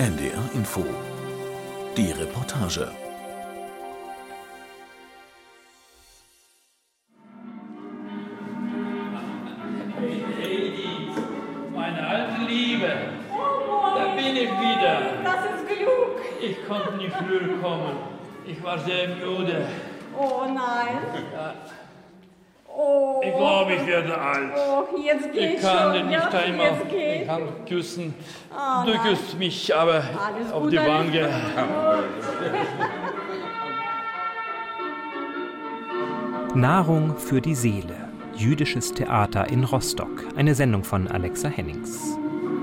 NDR Info. Die Reportage. Edith, meine alte Liebe, da bin ich wieder. Das ist Glück. Ich konnte nicht früher kommen. Ich war sehr müde. Oh nein. Ja. Oh. Ich glaube, ich werde alt. Oh, jetzt geht's Ich kann schon. nicht Ja, einmal jetzt geht's. die Hand küssen. Oh, Du küsst mich aber Alles auf gut, die alles Wange. Nahrung für die Seele. Jüdisches Theater in Rostock. Eine Sendung von Alexa Hennings.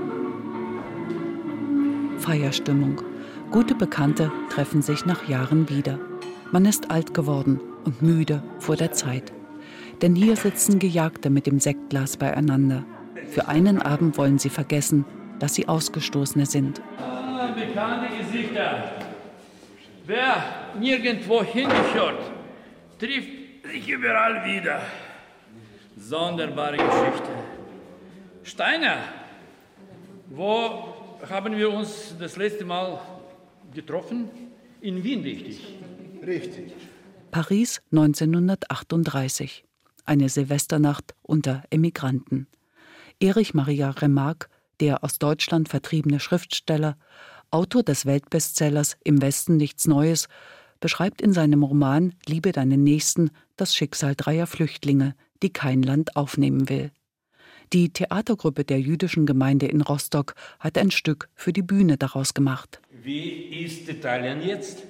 Feierstimmung. Gute Bekannte treffen sich nach Jahren wieder. Man ist alt geworden und müde vor der Zeit. Denn hier sitzen Gejagte mit dem Sektglas beieinander. Für einen Abend wollen sie vergessen, dass sie Ausgestoßene sind. Bekannte Gesichter. Wer nirgendwo hingeschaut, trifft sich überall wieder. Sonderbare Geschichte. Steiner, wo haben wir uns das letzte Mal getroffen? In Wien, richtig? Richtig. Paris 1938. Eine Silvesternacht unter Emigranten. Erich Maria Remarque, der aus Deutschland vertriebene Schriftsteller, Autor des Weltbestsellers Im Westen nichts Neues, beschreibt in seinem Roman Liebe deinen Nächsten das Schicksal dreier Flüchtlinge, die kein Land aufnehmen will. Die Theatergruppe der jüdischen Gemeinde in Rostock hat ein Stück für die Bühne daraus gemacht. Wie ist Italien jetzt?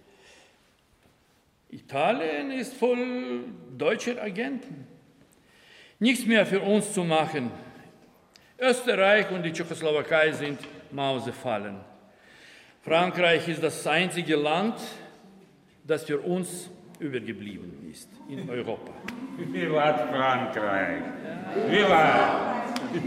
Italien ist voll deutscher Agenten. Nichts mehr für uns zu machen. Österreich und die Tschechoslowakei sind Mausefallen. Frankreich ist das einzige Land, das für uns übergeblieben ist in Europa. Vivat Frankreich! Vivat!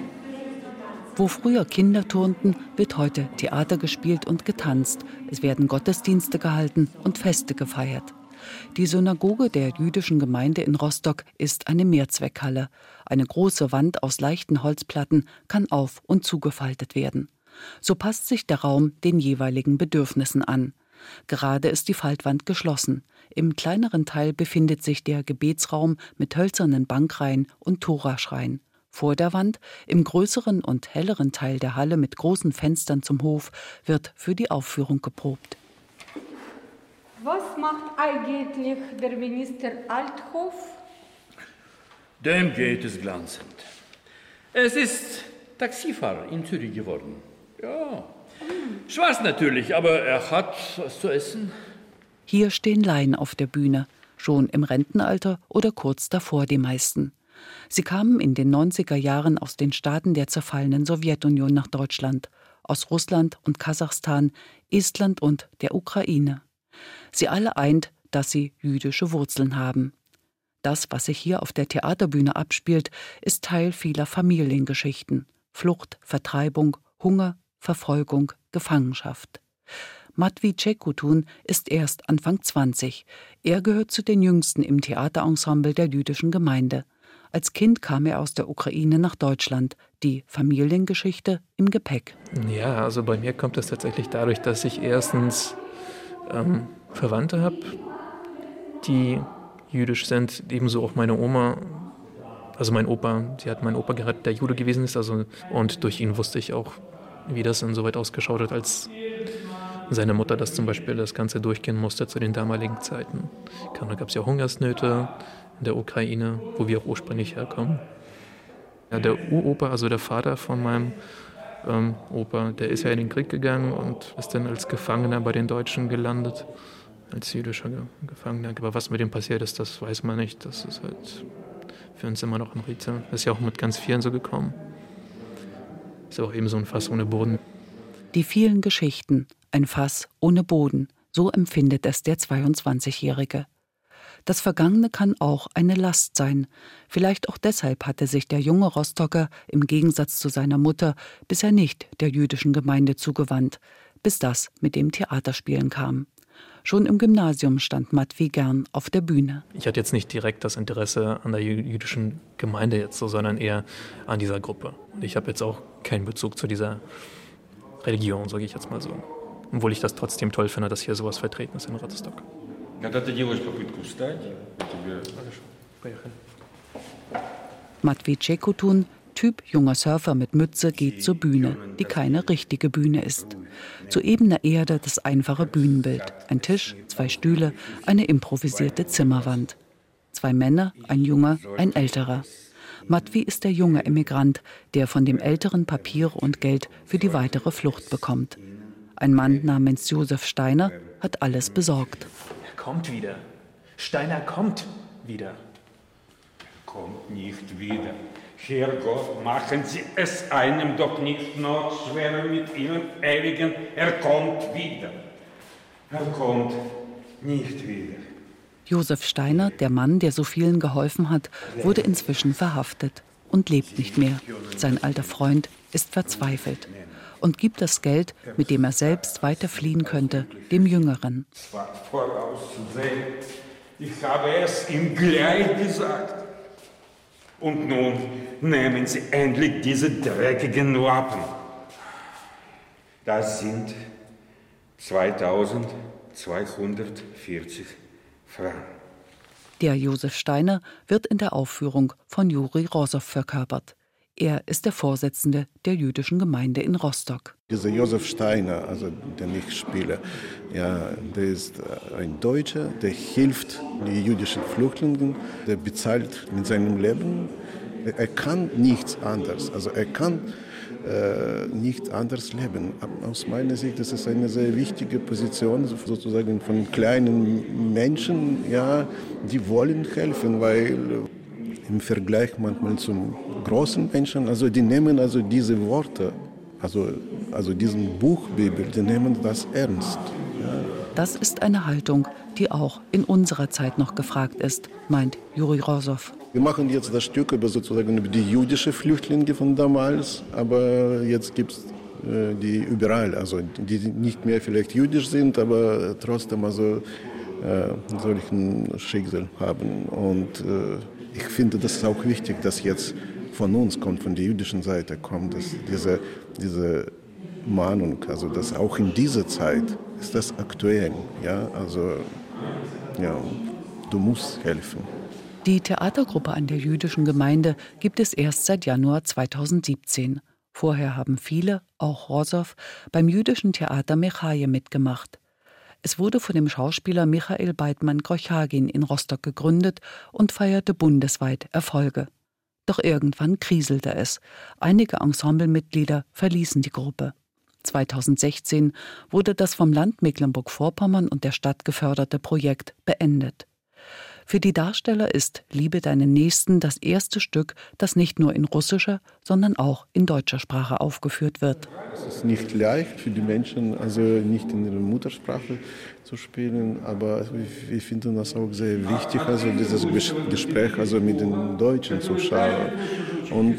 Wo früher Kinder turnten, wird heute Theater gespielt und getanzt. Es werden Gottesdienste gehalten und Feste gefeiert. Die Synagoge der jüdischen Gemeinde in Rostock ist eine Mehrzweckhalle. Eine große Wand aus leichten Holzplatten kann auf- und zugefaltet werden. So passt sich der Raum den jeweiligen Bedürfnissen an. Gerade ist die Faltwand geschlossen. Im kleineren Teil befindet sich der Gebetsraum mit hölzernen Bankreihen und Toraschrein. Vor der Wand, im größeren und helleren Teil der Halle mit großen Fenstern zum Hof, wird für die Aufführung geprobt. Was macht eigentlich der Minister Althoff? Dem geht es glanzend. Es ist Taxifahrer in Zürich geworden. Ja, schwarz natürlich, aber er hat was zu essen. Hier stehen Laien auf der Bühne, schon im Rentenalter oder kurz davor die meisten. Sie kamen in den 90er Jahren aus den Staaten der zerfallenen Sowjetunion nach Deutschland, aus Russland und Kasachstan, Estland und der Ukraine. Sie alle eint, dass sie jüdische Wurzeln haben. Das, was sich hier auf der Theaterbühne abspielt, ist Teil vieler Familiengeschichten. Flucht, Vertreibung, Hunger, Verfolgung, Gefangenschaft. Matvij Cekutun ist erst Anfang 20. Er gehört zu den Jüngsten im Theaterensemble der jüdischen Gemeinde. Als Kind kam er aus der Ukraine nach Deutschland. Die Familiengeschichte im Gepäck. Ja, also bei mir kommt das tatsächlich dadurch, dass ich erstens Verwandte habe, die jüdisch sind, ebenso auch meine Oma, also mein Opa, sie hat meinen Opa gerettet, der Jude gewesen ist, und durch ihn wusste ich auch, wie das insoweit ausgeschaut hat, als seine Mutter das zum Beispiel das Ganze durchgehen musste zu den damaligen Zeiten. Da gab es ja Hungersnöte in der Ukraine, wo wir auch ursprünglich herkommen. Ja, der Uropa, also der Vater von meinem Opa, der ist ja in den Krieg gegangen und ist dann als Gefangener bei den Deutschen gelandet, als jüdischer Gefangener. Aber was mit dem passiert ist, das weiß man nicht. Das ist halt für uns immer noch ein Rätsel. Das ist ja auch mit ganz vielen so gekommen. Ist auch eben so ein Fass ohne Boden. Die vielen Geschichten, ein Fass ohne Boden, so empfindet es der 22-Jährige. Das Vergangene kann auch eine Last sein. Vielleicht auch deshalb hatte sich der junge Rostocker im Gegensatz zu seiner Mutter bisher nicht der jüdischen Gemeinde zugewandt, bis das mit dem Theaterspielen kam. Schon im Gymnasium stand Matvij gern auf der Bühne. Ich hatte jetzt nicht direkt das Interesse an der jüdischen Gemeinde jetzt so, sondern eher an dieser Gruppe. Und ich habe jetzt auch keinen Bezug zu dieser Religion, sage ich jetzt mal so. Obwohl ich das trotzdem toll finde, dass hier sowas vertreten ist in Rostock. Matvej Čekutun, Typ junger Surfer mit Mütze, geht zur Bühne, die keine richtige Bühne ist. Zu ebener Erde das einfache Bühnenbild. Ein Tisch, 2 Stühle, eine improvisierte Zimmerwand. 2 Männer, ein Junger, ein Älterer. Matvej ist der junge Emigrant, der von dem Älteren Papiere und Geld für die weitere Flucht bekommt. Ein Mann namens Josef Steiner hat alles besorgt. Er kommt wieder. Steiner kommt wieder. Kommt nicht wieder. Herrgott, machen Sie es einem doch nicht noch schwerer mit Ihrem ewigen Er kommt wieder. Er kommt nicht wieder. Josef Steiner, der Mann, der so vielen geholfen hat, wurde inzwischen verhaftet und lebt nicht mehr. Sein alter Freund ist verzweifelt und gibt das Geld, mit dem er selbst weiter fliehen könnte, dem Jüngeren. Es war vorauszusehen. Ich habe es ihm gleich gesagt. Und nun nehmen Sie endlich diese dreckigen Lappen. Das sind 2240 Franken. Der Josef Steiner wird in der Aufführung von Juri Rosow verkörpert. Er ist der Vorsitzende der jüdischen Gemeinde in Rostock. Dieser Josef Steiner, also den ich spiele, ja, der ist ein Deutscher, der hilft den jüdischen Flüchtlingen, der bezahlt mit seinem Leben. Er kann nichts anderes, also er kann nicht anders leben. Aus meiner Sicht ist es eine sehr wichtige Position, sozusagen von kleinen Menschen, ja, die wollen helfen, weil im Vergleich manchmal zum großen Menschen, also die nehmen also diese Worte, also diesen Buch Bibel, die nehmen das ernst. Ja. Das ist eine Haltung, die auch in unserer Zeit noch gefragt ist, meint Juri Rosow. Wir machen jetzt das Stück über die jüdischen Flüchtlinge von damals, aber jetzt gibt es die überall, also die nicht mehr vielleicht jüdisch sind, aber trotzdem also solchen Schicksal haben. Und ich finde, das ist auch wichtig, dass jetzt von uns kommt, von der jüdischen Seite kommt, dass diese Mahnung, also dass auch in dieser Zeit ist das aktuell, ja, also ja, du musst helfen. Die Theatergruppe an der jüdischen Gemeinde gibt es erst seit Januar 2017. Vorher haben viele, auch Rosow, beim jüdischen Theater Mechaje mitgemacht. Es wurde von dem Schauspieler Michael Beitman-Grochagin in Rostock gegründet und feierte bundesweit Erfolge. Doch irgendwann kriselte es. Einige Ensemblemitglieder verließen die Gruppe. 2016 wurde das vom Land Mecklenburg-Vorpommern und der Stadt geförderte Projekt beendet. Für die Darsteller ist Liebe deinen Nächsten das erste Stück, das nicht nur in russischer, sondern auch in deutscher Sprache aufgeführt wird. Es ist nicht leicht für die Menschen, also nicht in ihrer Muttersprache zu spielen, aber wir finden das auch sehr wichtig, also dieses Gespräch also mit den deutschen Zuschauern. Und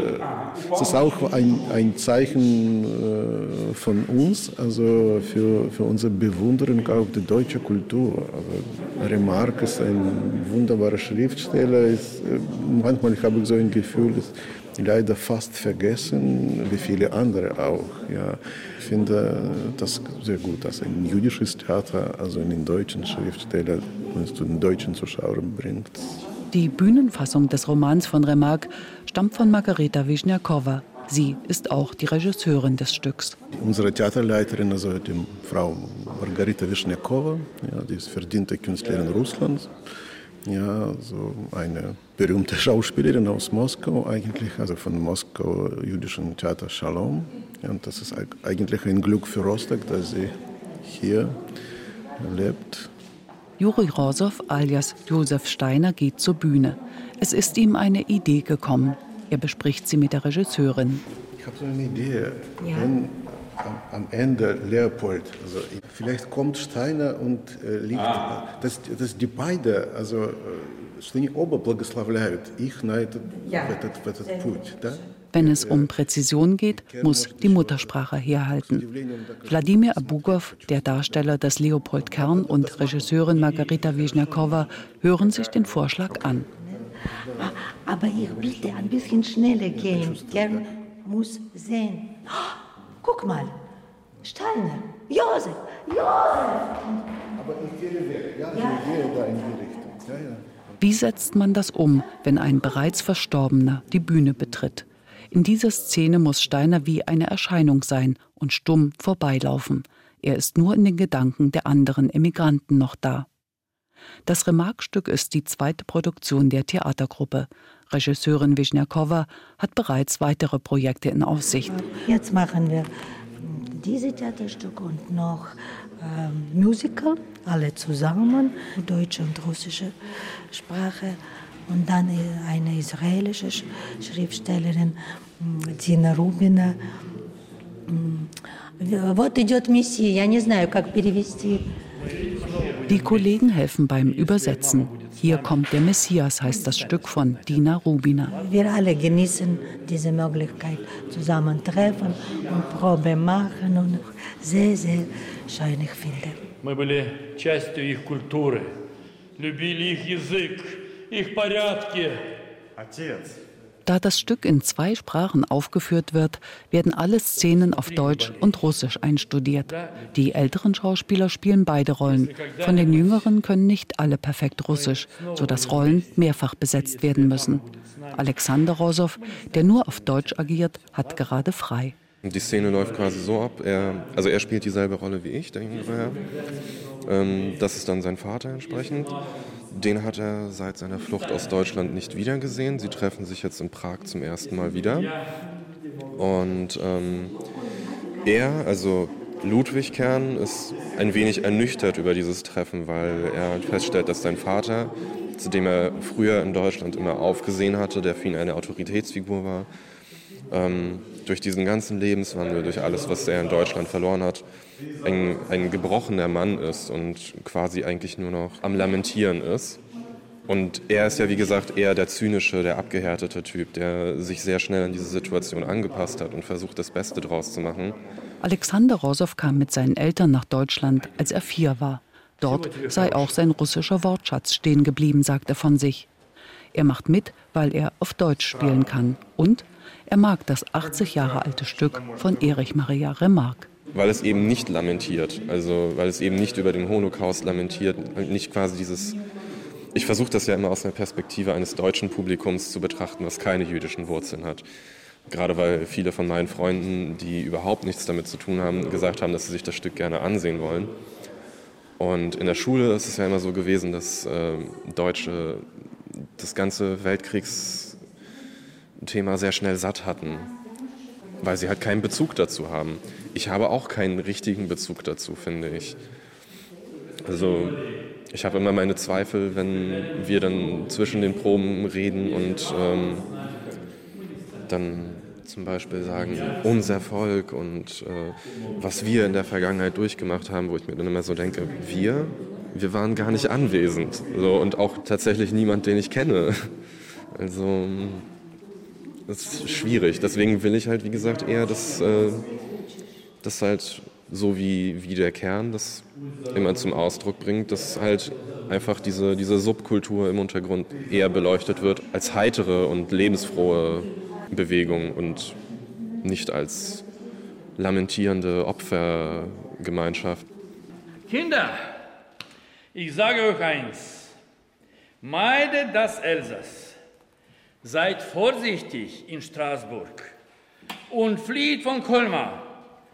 es ist auch ein Zeichen von uns, also für unsere Bewunderung auch der deutschen Kultur. Also Remarque ist ein wunderbarer Schriftsteller. Manchmal habe ich so ein Gefühl, ist leider fast vergessen, wie viele andere auch. Ja. Ich finde das sehr gut, dass ein jüdisches Theater also einen deutschen Schriftsteller zu den deutschen Zuschauern bringt. Die Bühnenfassung des Romans von Remarque stammt von Margareta Wisniakowa. Sie ist auch die Regisseurin des Stücks. Unsere Theaterleiterin, also die Frau Margareta Wisniakowa, ja, die ist verdiente Künstlerin Russlands. Ja, so eine berühmte Schauspielerin aus Moskau eigentlich, also von Moskau jüdischen Theater Shalom. Ja, und das ist eigentlich ein Glück für Rostock, dass sie hier lebt. Juri Rosow alias Josef Steiner geht zur Bühne. Es ist ihm eine Idee gekommen. Er bespricht sie mit der Regisseurin. Ich habe so eine Idee. Ja. Wenn am Ende Leopold, also vielleicht kommt Steiner und liegt, dass die beiden, also что они оба благословляют их на этот путь, да? Wenn es um Präzision geht, muss die Muttersprache herhalten. Wladimir Abugow, der Darsteller des Leopold Kern und Regisseurin Margareta Wisniakowa hören sich den Vorschlag an. Aber ich bitte ein bisschen schneller gehen. Kern muss sehen. Guck mal, Steiner, Josef, Josef. Aber ich gehe weg. Ja, ich gehe da in die Richtung. Ja. Wie setzt man das um, wenn ein bereits Verstorbener die Bühne betritt? In dieser Szene muss Steiner wie eine Erscheinung sein und stumm vorbeilaufen. Er ist nur in den Gedanken der anderen Emigranten noch da. Das Remarque-Stück ist die zweite Produktion der Theatergruppe. Regisseurin Wisniakowa hat bereits weitere Projekte in Aussicht. Jetzt machen wir diese Theaterstücke und noch Musical, alle zusammen, deutsche und russische Sprache. Und dann eine israelische Schriftstellerin, Dina Rubina. Вот идет Мессия, я не знаю, как перевести. Die Kollegen helfen beim Übersetzen. Hier kommt der Messias, heißt das Stück von Dina Rubina. Wir alle genießen diese Möglichkeit, zusammentreffen und Probe machen und sehr, sehr schön, ich finde. Мы были частью их культуры, любили их язык, их порядки. Отец. Da das Stück in 2 Sprachen aufgeführt wird, werden alle Szenen auf Deutsch und Russisch einstudiert. Die älteren Schauspieler spielen beide Rollen. Von den jüngeren können nicht alle perfekt Russisch, sodass Rollen mehrfach besetzt werden müssen. Alexander Rosow, der nur auf Deutsch agiert, hat gerade frei. Die Szene läuft quasi so ab, er spielt dieselbe Rolle wie ich, der jüngere Herr. Das ist dann sein Vater entsprechend. Den hat er seit seiner Flucht aus Deutschland nicht wiedergesehen. Sie treffen sich jetzt in Prag zum ersten Mal wieder. Und er, also Ludwig Kern, ist ein wenig ernüchtert über dieses Treffen, weil er feststellt, dass sein Vater, zu dem er früher in Deutschland immer aufgesehen hatte, der für ihn eine Autoritätsfigur war, durch diesen ganzen Lebenswandel, durch alles, was er in Deutschland verloren hat, ein gebrochener Mann ist und quasi eigentlich nur noch am Lamentieren ist. Und er ist ja, wie gesagt, eher der zynische, der abgehärtete Typ, der sich sehr schnell an diese Situation angepasst hat und versucht, das Beste draus zu machen. Alexander Rosow kam mit seinen Eltern nach Deutschland, als er 4 war. Dort sei auch sein russischer Wortschatz stehen geblieben, sagt er von sich. Er macht mit, weil er auf Deutsch spielen kann. Und er mag das 80 Jahre alte Stück von Erich Maria Remarque. Weil es eben nicht lamentiert, also weil es eben nicht über den Holocaust lamentiert, nicht quasi dieses... Ich versuche das ja immer aus einer Perspektive eines deutschen Publikums zu betrachten, was keine jüdischen Wurzeln hat. Gerade weil viele von meinen Freunden, die überhaupt nichts damit zu tun haben, gesagt haben, dass sie sich das Stück gerne ansehen wollen. Und in der Schule ist es ja immer so gewesen, dass Deutsche das ganze Weltkriegsthema sehr schnell satt hatten, weil sie halt keinen Bezug dazu haben. Ich habe auch keinen richtigen Bezug dazu, finde ich. Also ich habe immer meine Zweifel, wenn wir dann zwischen den Proben reden und dann zum Beispiel sagen, unser Volk und was wir in der Vergangenheit durchgemacht haben, wo ich mir dann immer so denke, wir waren gar nicht anwesend. So, und auch tatsächlich niemand, den ich kenne. Also das ist schwierig. Deswegen will ich halt, wie gesagt, eher das halt so wie der Kern das immer zum Ausdruck bringt, dass halt einfach diese Subkultur im Untergrund eher beleuchtet wird als heitere und lebensfrohe Bewegung und nicht als lamentierende Opfergemeinschaft. Kinder, ich sage euch eins, meidet das Elsass, seid vorsichtig in Straßburg und flieht von Colmar.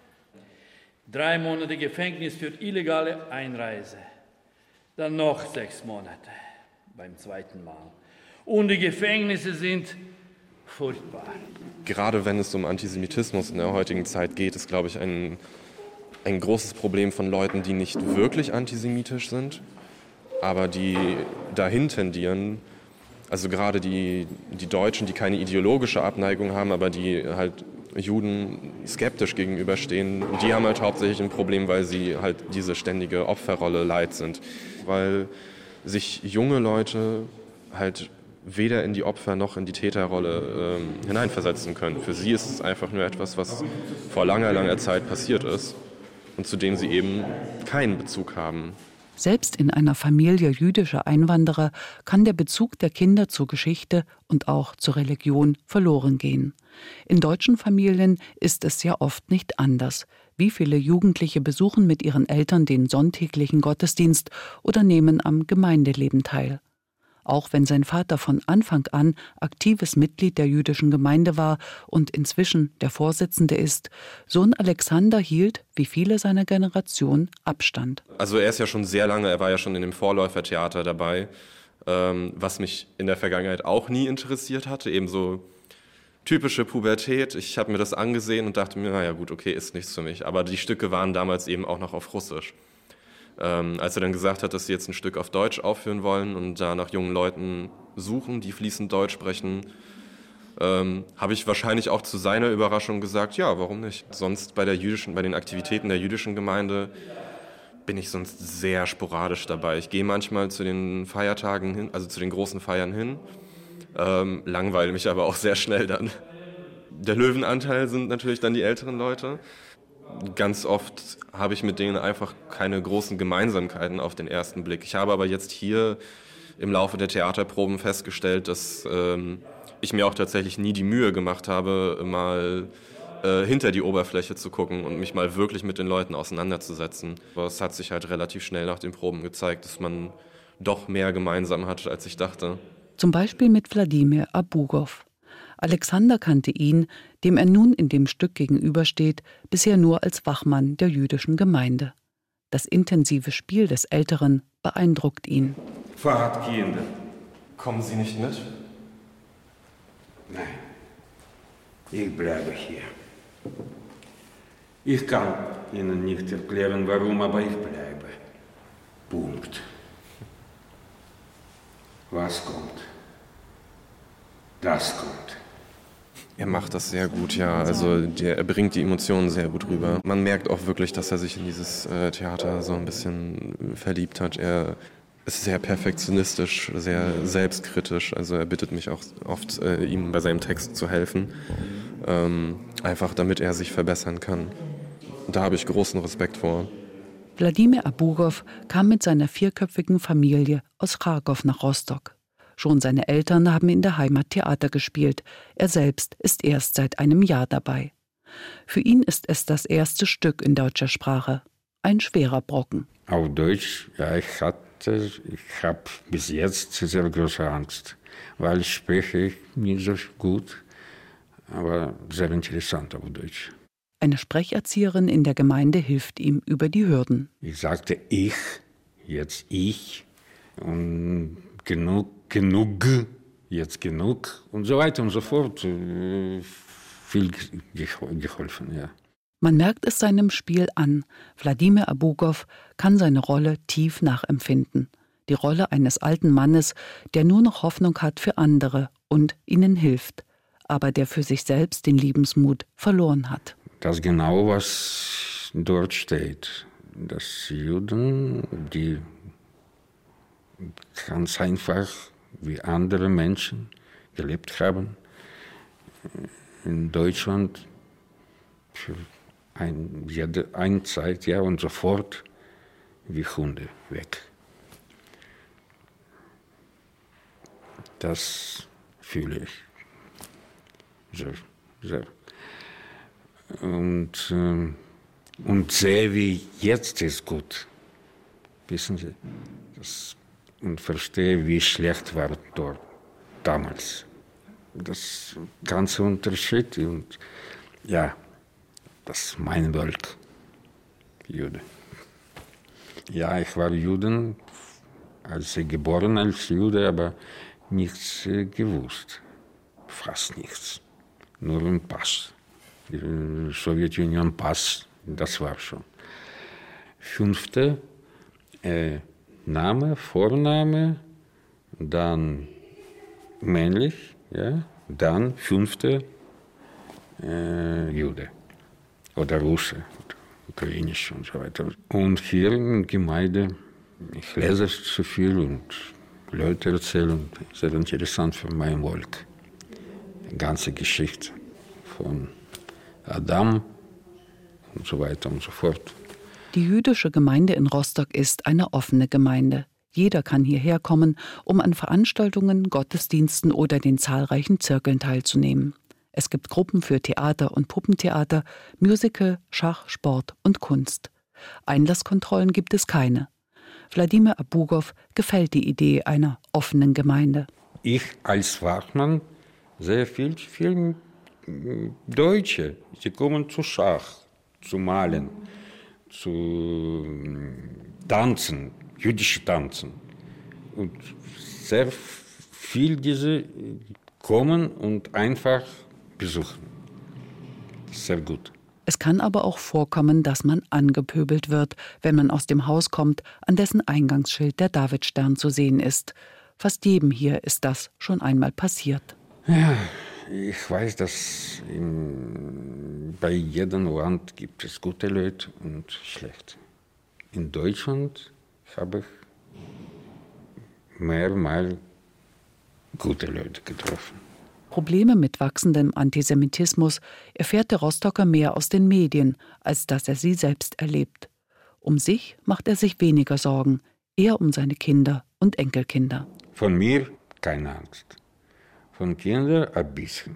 3 Monate Gefängnis für illegale Einreise, dann noch 6 Monate beim zweiten Mal. Und die Gefängnisse sind furchtbar. Gerade wenn es um Antisemitismus in der heutigen Zeit geht, ist, glaube ich, ein großes Problem von Leuten, die nicht wirklich antisemitisch sind, aber die dahin tendieren, also gerade die Deutschen, die keine ideologische Abneigung haben, aber die halt Juden skeptisch gegenüberstehen, die haben halt hauptsächlich ein Problem, weil sie halt diese ständige Opferrolle leid sind. Weil sich junge Leute halt weder in die Opfer- noch in die Täterrolle hineinversetzen können. Für sie ist es einfach nur etwas, was vor langer, langer Zeit passiert ist und zu dem sie eben keinen Bezug haben. Selbst in einer Familie jüdischer Einwanderer kann der Bezug der Kinder zur Geschichte und auch zur Religion verloren gehen. In deutschen Familien ist es ja oft nicht anders. Wie viele Jugendliche besuchen mit ihren Eltern den sonntäglichen Gottesdienst oder nehmen am Gemeindeleben teil? Auch wenn sein Vater von Anfang an aktives Mitglied der jüdischen Gemeinde war und inzwischen der Vorsitzende ist, Sohn Alexander hielt, wie viele seiner Generation, Abstand. Also er ist ja schon sehr lange, er war ja schon in dem Vorläufertheater dabei, was mich in der Vergangenheit auch nie interessiert hatte, eben so typische Pubertät. Ich habe mir das angesehen und dachte mir, naja gut, okay, ist nichts für mich. Aber die Stücke waren damals eben auch noch auf Russisch. Als er dann gesagt hat, dass sie jetzt ein Stück auf Deutsch aufführen wollen und da nach jungen Leuten suchen, die fließend Deutsch sprechen, habe ich wahrscheinlich auch zu seiner Überraschung gesagt, ja, warum nicht? Sonst bei den Aktivitäten der jüdischen Gemeinde bin ich sonst sehr sporadisch dabei. Ich gehe manchmal zu den Feiertagen hin, also zu den großen Feiern hin, langweile mich aber auch sehr schnell dann. Der Löwenanteil sind natürlich dann die älteren Leute. Ganz oft habe ich mit denen einfach keine großen Gemeinsamkeiten auf den ersten Blick. Ich habe aber jetzt hier im Laufe der Theaterproben festgestellt, dass ich mir auch tatsächlich nie die Mühe gemacht habe, mal hinter die Oberfläche zu gucken und mich mal wirklich mit den Leuten auseinanderzusetzen. Aber es hat sich halt relativ schnell nach den Proben gezeigt, dass man doch mehr gemeinsam hat, als ich dachte. Zum Beispiel mit Wladimir Abugow. Alexander kannte ihn, dem er nun in dem Stück gegenübersteht, bisher nur als Wachmann der jüdischen Gemeinde. Das intensive Spiel des Älteren beeindruckt ihn. Fahrradkinder. Kommen Sie nicht mit? Nein, ich bleibe hier. Ich kann Ihnen nicht erklären, warum, aber ich bleibe. Punkt. Was kommt? Das kommt. Er macht das sehr gut, ja. Also er bringt die Emotionen sehr gut rüber. Man merkt auch wirklich, dass er sich in dieses Theater so ein bisschen verliebt hat. Er ist sehr perfektionistisch, sehr selbstkritisch. Also er bittet mich auch oft, ihm bei seinem Text zu helfen. Einfach damit er sich verbessern kann. Da habe ich großen Respekt vor. Wladimir Abugow kam mit seiner 4-köpfigen Familie aus Charkow nach Rostock. Schon seine Eltern haben in der Heimat Theater gespielt. Er selbst ist erst seit einem Jahr dabei. Für ihn ist es das erste Stück in deutscher Sprache. Ein schwerer Brocken. Auf Deutsch, ja, ich habe bis jetzt sehr große Angst, weil spreche ich nicht so gut, aber sehr interessant auf Deutsch. Eine Sprecherzieherin in der Gemeinde hilft ihm über die Hürden. Ich sagte jetzt ich und genug, jetzt genug und so weiter und so fort. Viel geholfen, ja. Man merkt es seinem Spiel an. Wladimir Abugow kann seine Rolle tief nachempfinden. Die Rolle eines alten Mannes, der nur noch Hoffnung hat für andere und ihnen hilft, aber der für sich selbst den Lebensmut verloren hat. Das genau, was dort steht. Dass Juden, die ganz einfach wie andere Menschen gelebt haben, in Deutschland für eine Zeit, ja, und sofort wie Hunde weg. Das fühle ich sehr, sehr. Und sehe, wie jetzt ist gut. Wissen Sie? Und verstehe, wie schlecht war dort damals. Das ganze Unterschied und ja, das ist mein Volk, Jude. Ja, ich war Juden, geboren als Jude, aber nichts gewusst. Fast nichts. Nur ein Pass. Die Sowjetunion Pass, das war schon. 5. Name, Vorname, dann männlich, ja, dann 5. Jude oder Russe, oder Ukrainisch und so weiter. Und hier in der Gemeinde, ich lese zu viel und Leute erzählen, sehr interessant für mein Volk. Die ganze Geschichte von Adam und so weiter und so fort. Die jüdische Gemeinde in Rostock ist eine offene Gemeinde. Jeder kann hierher kommen, um an Veranstaltungen, Gottesdiensten oder den zahlreichen Zirkeln teilzunehmen. Es gibt Gruppen für Theater und Puppentheater, Musical, Schach, Sport und Kunst. Einlasskontrollen gibt es keine. Wladimir Abugow gefällt die Idee einer offenen Gemeinde. Ich als Fachmann sehe viel Deutsche. Sie kommen zu Schach, zu Malen, zu Tanzen, jüdische Tanzen. Und sehr viel diese kommen und einfach besuchen. Sehr gut. Es kann aber auch vorkommen, dass man angepöbelt wird, wenn man aus dem Haus kommt, an dessen Eingangsschild der Davidstern zu sehen ist. Fast jedem hier ist das schon einmal passiert. Ja, ich weiß, dass bei jedem Land gibt es gute Leute und schlechte. In Deutschland habe ich mehrmals gute Leute getroffen. Probleme mit wachsendem Antisemitismus erfährt der Rostocker mehr aus den Medien, als dass er sie selbst erlebt. Um sich macht er sich weniger Sorgen, eher um seine Kinder und Enkelkinder. Von mir keine Angst. Von Kindern ein bisschen.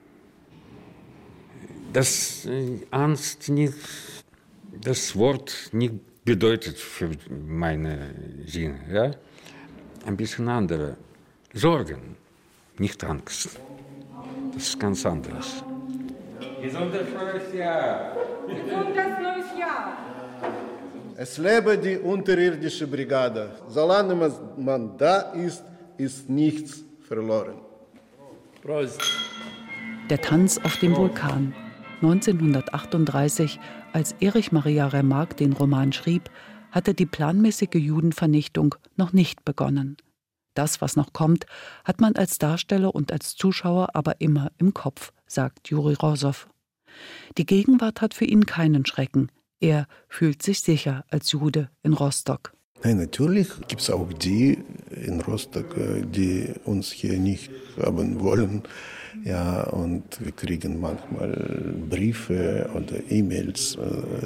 Das Angst nicht, das Wort nicht bedeutet für meine Sinne. Ja? Ein bisschen andere. Sorgen, nicht Angst. Das ist ganz anderes. Gesundes neues Jahr! Gesundes neues Jahr! Es lebe die unterirdische Brigade. Solange man da ist, ist nichts verloren. Prost. Der Tanz auf dem Vulkan. 1938, als Erich Maria Remarque den Roman schrieb, hatte die planmäßige Judenvernichtung noch nicht begonnen. Das, was noch kommt, hat man als Darsteller und als Zuschauer aber immer im Kopf, sagt Juri Rosow. Die Gegenwart hat für ihn keinen Schrecken. Er fühlt sich sicher als Jude in Rostock. Nein, natürlich gibt es auch die in Rostock, die uns hier nicht haben wollen. Ja, und wir kriegen manchmal Briefe oder E-Mails.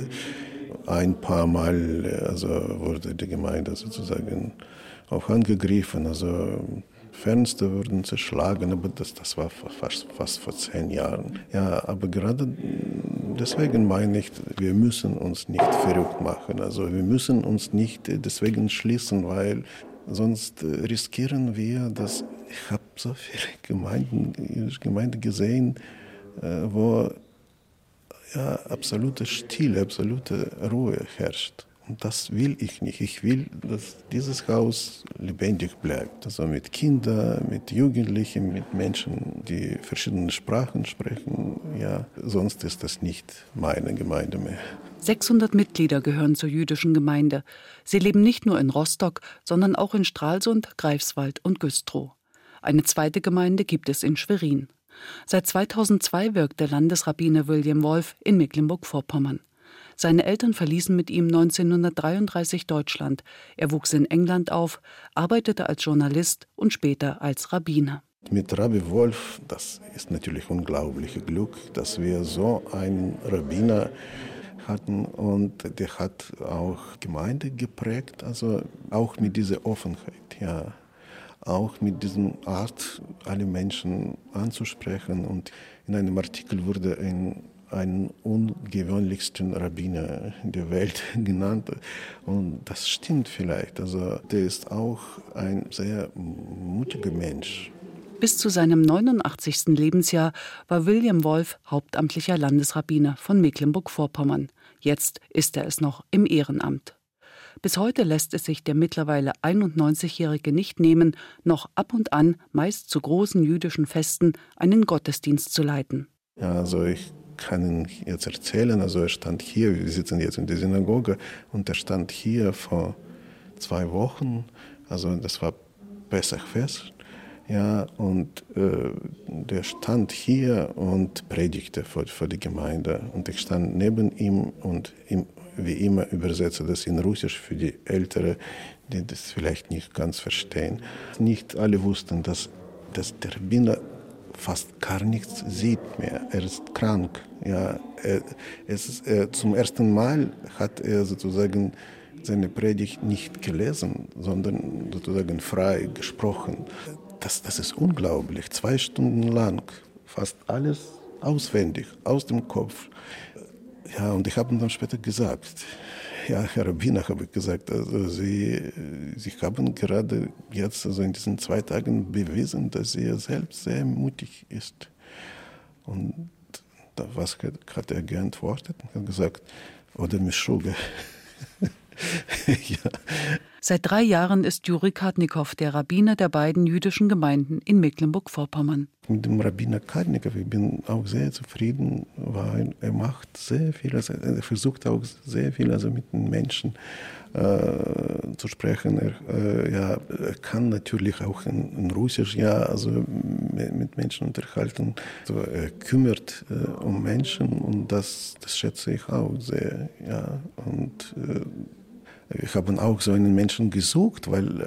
Ein paar Mal wurde die Gemeinde sozusagen auch angegriffen. Fenster wurden zerschlagen, aber das war fast vor 10 Jahren. Ja, aber gerade deswegen meine ich, wir müssen uns nicht verrückt machen. Wir müssen uns nicht deswegen schließen, weil sonst riskieren wir, dass ich habe so viele Gemeinden gesehen, wo absolute Stille, absolute Ruhe herrscht. Und das will ich nicht. Ich will, dass dieses Haus lebendig bleibt. Mit Kindern, mit Jugendlichen, mit Menschen, die verschiedene Sprachen sprechen. Ja, sonst ist das nicht meine Gemeinde mehr. 600 Mitglieder gehören zur jüdischen Gemeinde. Sie leben nicht nur in Rostock, sondern auch in Stralsund, Greifswald und Güstrow. Eine zweite Gemeinde gibt es in Schwerin. Seit 2002 wirkt der Landesrabbiner William Wolf in Mecklenburg-Vorpommern. Seine Eltern verließen mit ihm 1933 Deutschland. Er wuchs in England auf, arbeitete als Journalist und später als Rabbiner. Mit Rabbi Wolf, das ist natürlich unglaubliches Glück, dass wir so einen Rabbiner hatten. Und der hat auch Gemeinde geprägt, auch mit dieser Offenheit, ja. Auch mit dieser Art, alle Menschen anzusprechen. Und in einem Artikel wurde einen ungewöhnlichsten Rabbiner der Welt genannt. Und das stimmt vielleicht. Der ist auch ein sehr mutiger Mensch. Bis zu seinem 89. Lebensjahr war William Wolf hauptamtlicher Landesrabbiner von Mecklenburg-Vorpommern. Jetzt ist er es noch im Ehrenamt. Bis heute lässt es sich der mittlerweile 91-Jährige nicht nehmen, noch ab und an, meist zu großen jüdischen Festen, einen Gottesdienst zu leiten. Ja, ich kann Ihnen jetzt erzählen, er stand hier, wir sitzen jetzt in der Synagoge, und er stand hier vor 2 Wochen, das war Pessachfest, ja, und der stand hier und predigte vor die Gemeinde, und ich stand neben ihm und wie immer übersetze das in Russisch für die Älteren, die das vielleicht nicht ganz verstehen. Nicht alle wussten, dass der Rabbiner fast gar nichts sieht mehr. Er ist krank. Ja, zum ersten Mal hat er sozusagen seine Predigt nicht gelesen, sondern sozusagen frei gesprochen. Das ist unglaublich. 2 Stunden lang fast alles auswendig, aus dem Kopf. Ja, und ich habe ihm dann später gesagt, ja, Herr Rabbiner, habe ich gesagt, also Sie haben gerade jetzt, also in diesen 2 Tagen bewiesen, dass Sie selbst sehr mutig ist. Und was hat er geantwortet? Er hat gesagt, oder Mischuge. Ja. Seit 3 Jahren ist Juri Kartnikow der Rabbiner der beiden jüdischen Gemeinden in Mecklenburg-Vorpommern. Mit dem Rabbiner Kartnikow, ich bin auch sehr zufrieden, weil er macht sehr viel, also er versucht auch sehr viel, also mit den Menschen zu sprechen. Er kann natürlich auch in Russisch, also mit Menschen unterhalten. Also er kümmert um Menschen und das schätze ich auch sehr. Ja. Und ich habe auch so einen Menschen gesucht, weil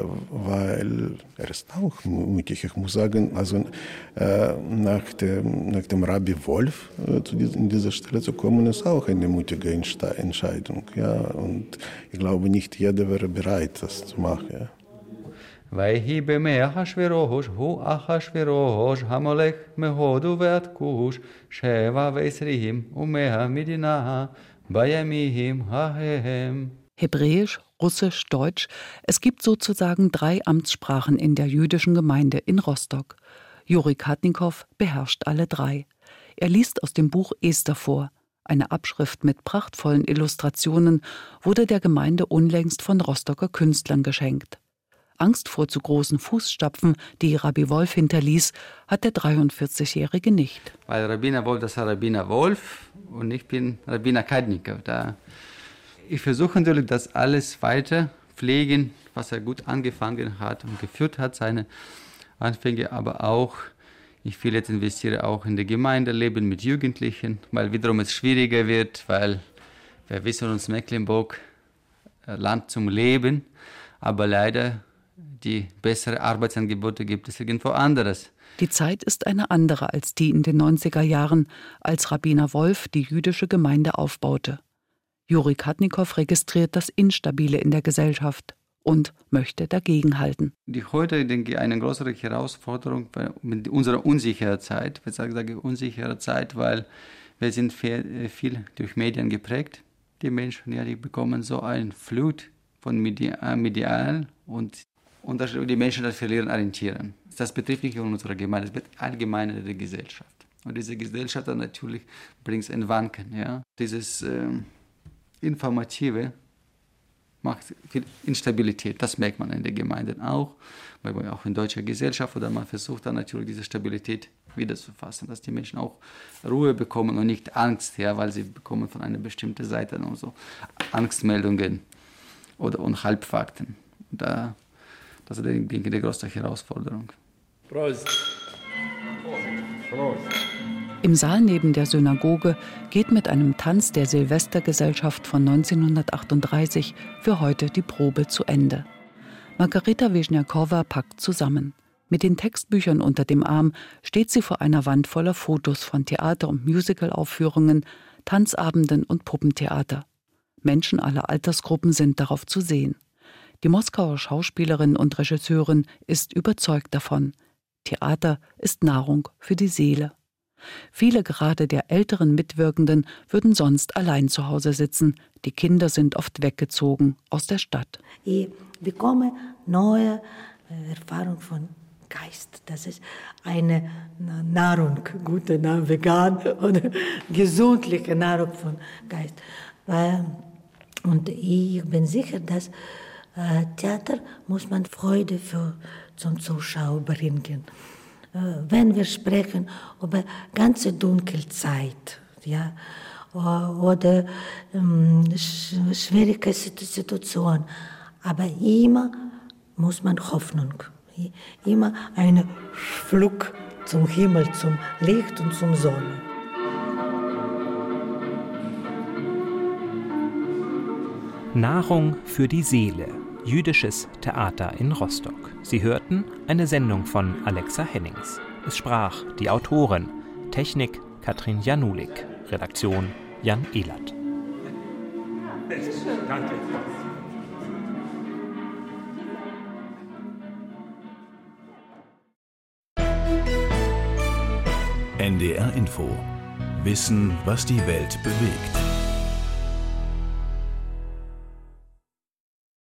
er ist auch mutig. Ich muss sagen, also nach dem Rabbi Wolf in dieser Stelle zu kommen, ist auch eine mutige Entscheidung. Ja. Und ich glaube, nicht jeder wäre bereit, das zu machen. Ja. ויהי בימי אחשוורוש, הוא אחשוורוש, המולך מהודו ועד כוש, 27 ומאה מדינה, בימים ההם. Hebräisch, Russisch, Deutsch. Es gibt sozusagen 3 Amtssprachen in der jüdischen Gemeinde in Rostock. Juri Kartnikow beherrscht alle 3. Er liest aus dem Buch Esther vor. Eine Abschrift mit prachtvollen Illustrationen wurde der Gemeinde unlängst von Rostocker Künstlern geschenkt. Angst vor zu großen Fußstapfen, die Rabbi Wolf hinterließ, hat der 43-Jährige nicht. Weil Rabbiner Wolf, das ist Rabbiner Wolf und ich bin Rabbiner Kartnikow. Ich versuche natürlich, das alles weiter pflegen, was er gut angefangen hat und geführt hat, seine Anfänge, aber auch, ich will jetzt investiere auch in das Gemeindeleben mit Jugendlichen, weil wiederum es schwieriger wird, weil wir wissen uns Mecklenburg, Land zum Leben, aber leider die besseren Arbeitsangebote gibt es irgendwo anderes. Die Zeit ist eine andere als die in den 90er Jahren, als Rabbiner Wolf die jüdische Gemeinde aufbaute. Juri Kartnikow registriert das Instabile in der Gesellschaft und möchte dagegenhalten. Die heute, denke ich, eine größere Herausforderung mit unserer unsicheren Zeit. Ich sage unsichere Zeit, weil wir sind viel durch Medien geprägt. Die Menschen, die bekommen so eine Flut von medial und die Menschen verlieren Orientieren. Das betrifft nicht nur unsere Gemeinde, das betrifft allgemein die Gesellschaft. Und diese Gesellschaft dann natürlich bringt es ein Wanken. Ja? Dieses Informative macht viel Instabilität. Das merkt man in den Gemeinden auch, weil man auch in deutscher Gesellschaft oder man versucht dann natürlich diese Stabilität wiederzufassen, dass die Menschen auch Ruhe bekommen und nicht Angst, weil sie bekommen von einer bestimmten Seite und so Angstmeldungen und Halbfakten. Das ist, denke ich, die größte Herausforderung. Prost. Prost. Im Saal neben der Synagoge geht mit einem Tanz der Silvestergesellschaft von 1938 für heute die Probe zu Ende. Margareta Wisniakowa packt zusammen. Mit den Textbüchern unter dem Arm steht sie vor einer Wand voller Fotos von Theater- und Musicalaufführungen, Tanzabenden und Puppentheater. Menschen aller Altersgruppen sind darauf zu sehen. Die Moskauer Schauspielerin und Regisseurin ist überzeugt davon. Theater ist Nahrung für die Seele. Viele gerade der älteren Mitwirkenden würden sonst allein zu Hause sitzen. Die Kinder sind oft weggezogen aus der Stadt. Ich bekomme neue Erfahrung von Geist. Das ist eine Nahrung, gute Nahrung, vegan oder gesundliche Nahrung von Geist. Und ich bin sicher, dass Theater muss man Freude zum Zuschauer bringen. Wenn wir sprechen über ganze Dunkelzeit, oder schwierige Situation, aber immer muss man Hoffnung, immer einen Flug zum Himmel, zum Licht und zum Sonne. Nahrung für die Seele. Jüdisches Theater in Rostock. Sie hörten eine Sendung von Alexa Hennings. Es sprach die Autorin, Technik Katrin Janulik, Redaktion Jan Ehlert. Danke. NDR Info Wissen, was die Welt bewegt.